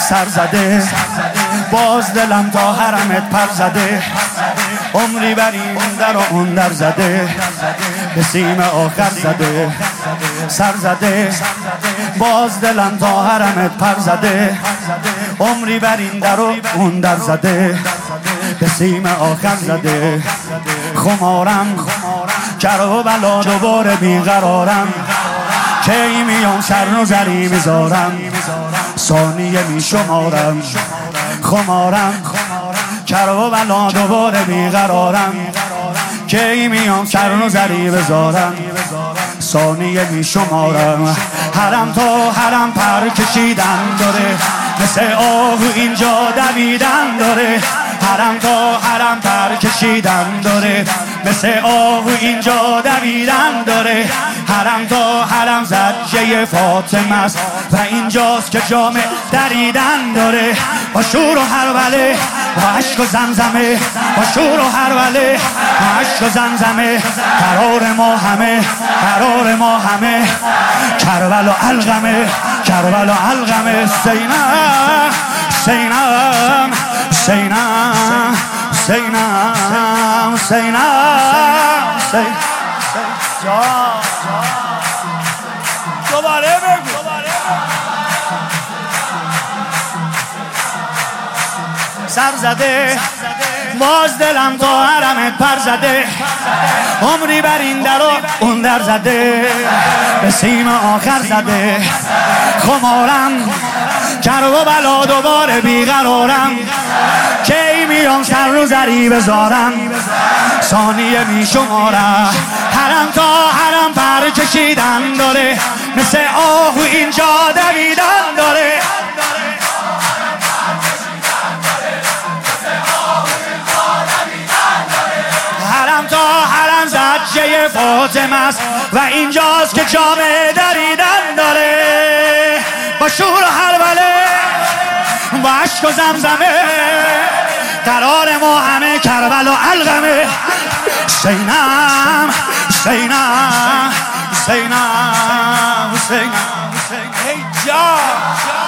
سر زده، باز دلم تا حرمت پر زده، عمری بر این در و اون در زده، به سیم آخر زده، سر زده، باز دلم تا حرمت پر زده، عمری بر این در و اون در زده، به سیم آخر زده. خمارم کر و بلا دوباره بیقرارم، کی میام سر نظری میذارم، ثانیه میشمارم. خمارم کر و بلا دوباره بیقرارم، کی میام سر نظری بذارم، ثانیه میشمارم. حرم تا حرم پر کشیدن داره، مثل آهو اینجا دویدن داره. حرم تا حرم پر کشیدن داره، مثل آهو اینجا دویدن داره. حرم تا حرم زجه فاطمه است و اینجاست که جامه دریدن داره. با شور و هروله با عشق و زمزمه، با شور و هروله با عشق و زمزمه، قرار ما همه، قرار ما همه، کربلا علقمه، کربلا علقمه. سینم سینم سینم سینم سینم دوباره بگو. سر زده، باز دلم تا حرمت پر زده، عمری بر این در و اون در زده، به سیم آخر زده. خمارم کر و بلا دوباره بیقرارم، کی میام سر رو زری بذارم، ثانیه میشمارم. حرم تا حرم پر کشیدن داره، مثل آهو اینجا دویدن داره. حرم تا حرم زجه فاطمه است و اینجاست که جامه دریدن داره. با شور و هروله با عشق و زمزمه، قرار ما همه، کربلا علقمه. سینم سینم سینم سینم ای جان.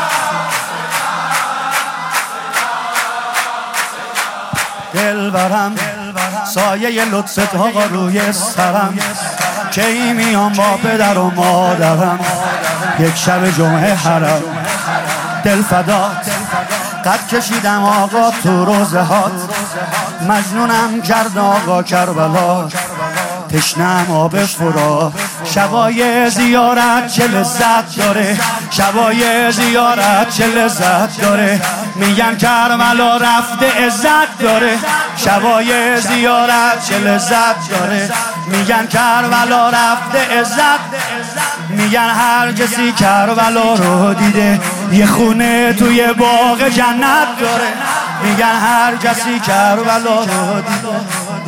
دلبرم سایه لطفت آقا روی سرم، کی میام با پدر و مادرم، یک شب جمعه حرم. دل فدات قد کشیدم آقا تو روزه هات، مجنونم کرد آقا کربلا، تشنم آب فرا. شبای زیارت چه لذت داره، شبای زیارت چه لذت داره، میگن کربلا رفته عزت داره. شبای زیارت چه لذت داره، میگن کربلا رفته عزت. میگن هر کسی کربلا رو دیده، یه خونه توی باغ جنت داره. میگن هر کسی کربلا رو دیده.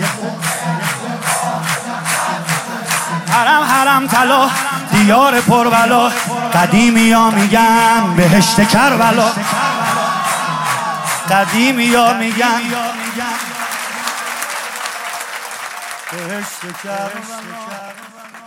حرم حرم طلا دیار پربلا، قدیمی ها میگن بهشت کربلا، قدیمی ها میگن بهشت کربلا.